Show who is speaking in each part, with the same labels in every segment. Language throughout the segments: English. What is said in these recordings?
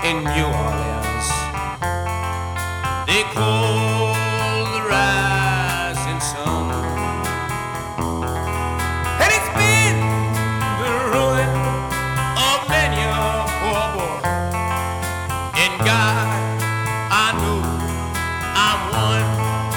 Speaker 1: in New Orleans. They call the rising sun, and it's been the ruin of many a poor boy. In God, I know I'm one.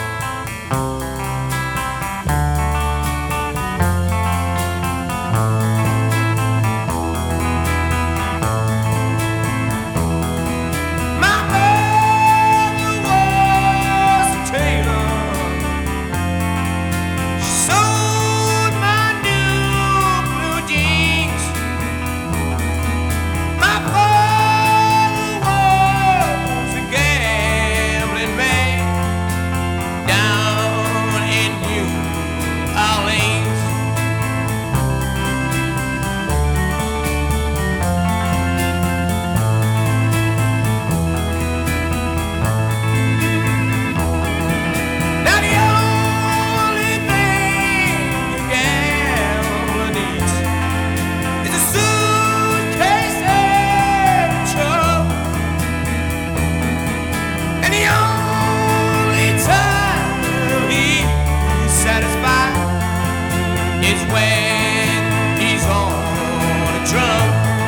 Speaker 1: Is when he's on a drum.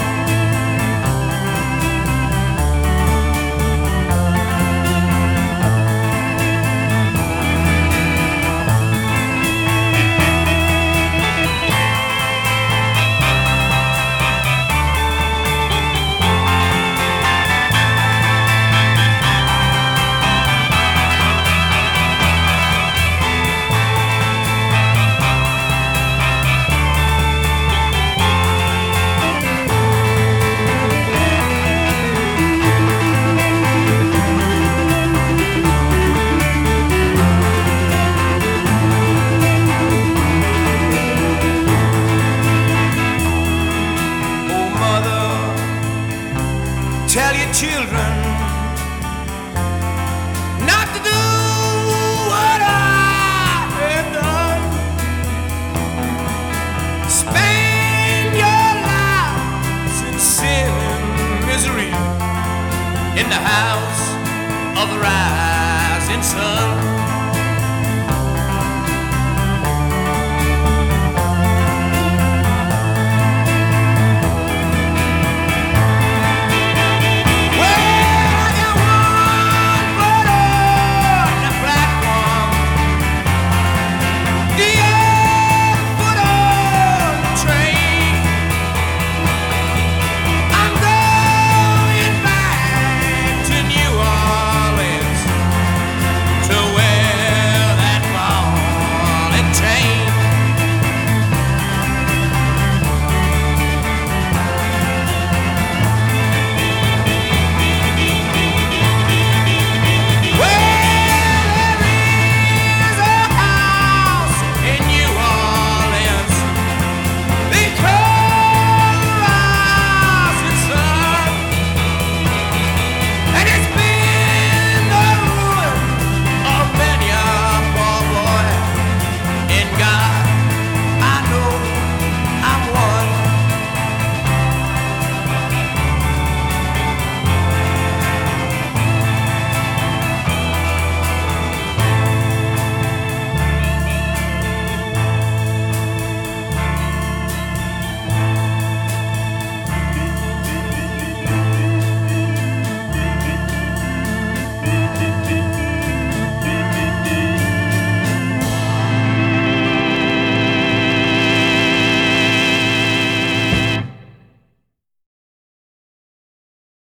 Speaker 1: Tell your children not to do what I have done. Spend your lives in sin and misery in the house of the rising sun.